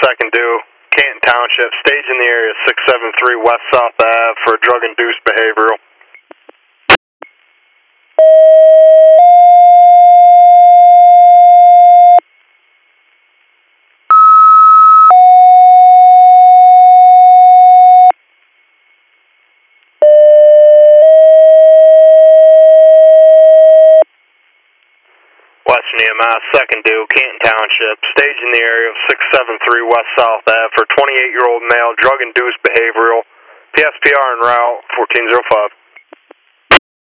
2nd due, Canton Township, stage in the area 673 West South Ave for drug-induced behavioral. Western EMS, 2nd due, Canton Township, stage in the area of 673 West South Ave for 28-year-old male, drug-induced behavioral, PSPR en route, 1405.